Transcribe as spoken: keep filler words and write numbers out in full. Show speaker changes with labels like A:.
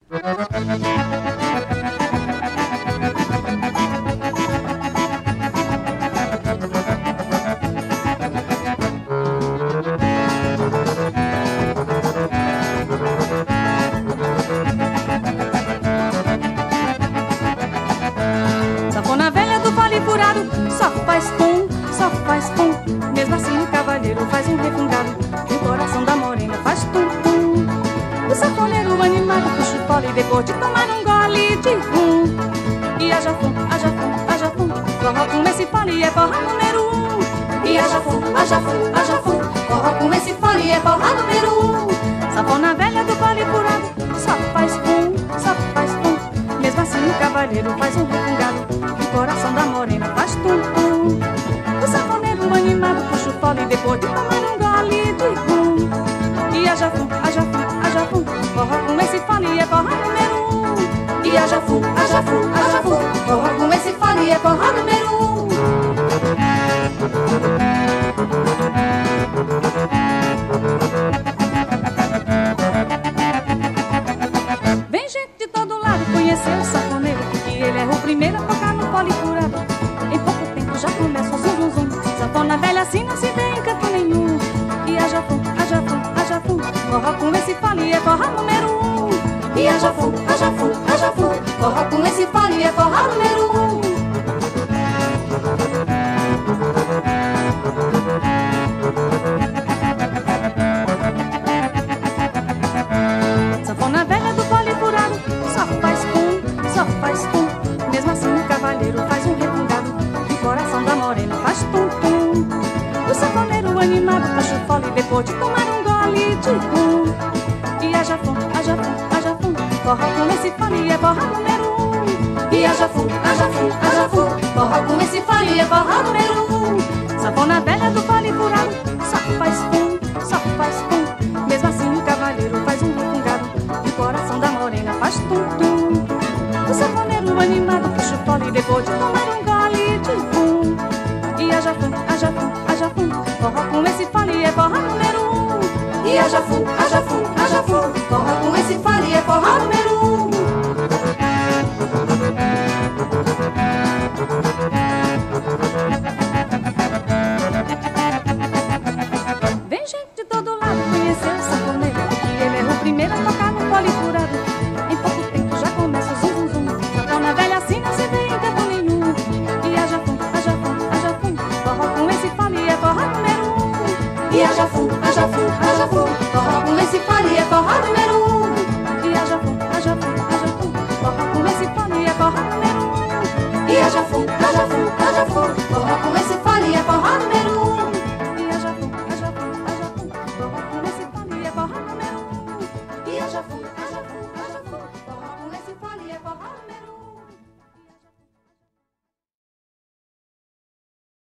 A: Sanfona velha do vale furado, só faz pum, só faz pum. Mesmo assim o cavalheiro faz um refungado, e o coração da morena faz tum tum. O sanfoneiro animado puxa o fole depois de tomar um gole de rum. E haja fum, haja fum, haja fum, forró com esse fole é forró número um.
B: E haja fum, haja fum, haja fum, forró com esse fole é forró número um.
A: Sanfona velha do vale furado, só faz pum, só faz pum. Mesmo assim o cavalheiro faz um refungado, e o coração da morena faz tum tum. O sanfoneiro animado puxa o fole depois de tomar um gole de rum. E haja fum, haja fum, haja fum, forró com esse fole é forró número um.
B: E haja fum, haja fum, haja fum, forró com esse fole é forró número um.
A: Vem gente de todo lado conhecer o sanfoneiro, que ele é o primeiro a tocar no fole furado. Em pouco tempo já começa o zum zum zum. Sanfona velha assim não se vê em canto nenhum. E haja fum, haja fum, haja fum, forró com esse fole é forró número um.
B: E haja fum, haja fum, haja fum, forró com esse fole é forró número um.
A: Sanfona velha do fole furado, só faz pum, só faz pum. Mesmo assim o cavalheiro faz um refungado, e o coração da morena faz tum tum. O sanfoneiro animado puxa o fole depois de tomar um gole de rum. E haja fum, haja fum, haja fum, forró com esse fole é forró número um.
B: E haja fum, haja fum, haja fum, forró com esse fole é forró número um.
A: Sanfona velha do fole furado, só faz pum, só faz pum. Mesmo assim o cavalheiro faz um refungado, e o coração da morena faz tum tum. O sanfoneiro animado puxa o fole depois de tomar um gole de rum. E haja fum, haja fum, haja fum, forró com esse fole é forró número um.
B: E haja fum, haja fum, haja fum, forró com esse fole é forró número um.
A: Vem gente de todo lado conhecer o sanfoneiro, que ele é o primeiro a tocar no fole furado. Em pouco tempo já começa o zum zum zum. Sanfona velha assim não se vê em canto nenhum. E haja fum, haja fum, haja fum, forró com esse fole é forró número um.
B: E haja fum, haja fum, haja fum, forró com esse fole é forró número um.
A: E haja fum, haja fum, haja fum, forró com esse fole é forró número um.
B: E haja fum, haja fum, haja fum, forró com esse fole é forró número um.